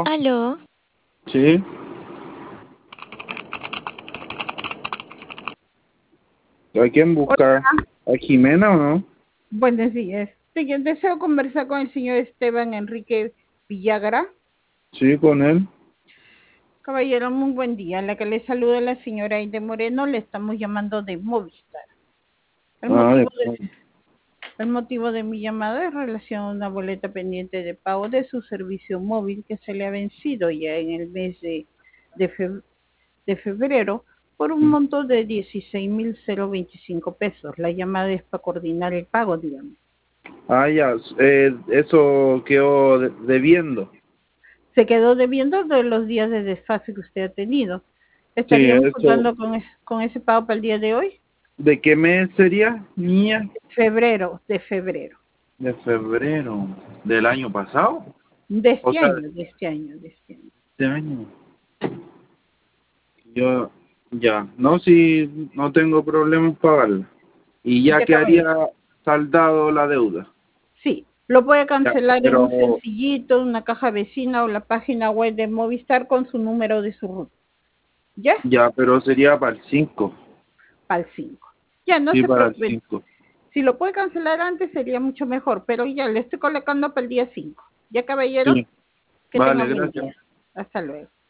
¿Aló? Aló, Sí. ¿A quién buscar? Hola, ¿A Jimena o no? buenos días. Sí, yo deseo conversar con el señor Esteban Enrique Villagra. Sí, con él. Caballero, muy buen día. La que le saluda la señora Aide Moreno, le estamos llamando de Movistar. El Ah, motivo el motivo de mi llamada es relación a una boleta pendiente de pago de su servicio móvil que se le ha vencido ya en el mes de, fe- de febrero por un monto de 16.025 pesos. La llamada es para coordinar el pago, digamos. ya. Eso quedó debiendo. Se quedó debiendo de los días de desfase que usted ha tenido. Sí, ¿Estaríamos eso. contando con ese pago para el día de hoy? ¿De qué mes sería, niña? De febrero. De febrero. ¿Del año pasado? De O este sea, año, de este año, de este año. este año. Yo, ya. No, si no tengo problemas pagarla. Y ya Ya caballero. quedaría saldado la deuda. Sí, lo puede Ya, cancelar en un pero sencillito, una caja vecina o la página web de Movistar con su número de su ruta. ¿Ya? sería para el 5. Para el 5. Ya, no Sí, se para el preocupe. 5. Si lo puede cancelar antes sería mucho mejor, pero ya le estoy colocando para el día 5. ¿Ya, caballero? Sí. Que tenga Vale, buen gracias. día. Hasta luego.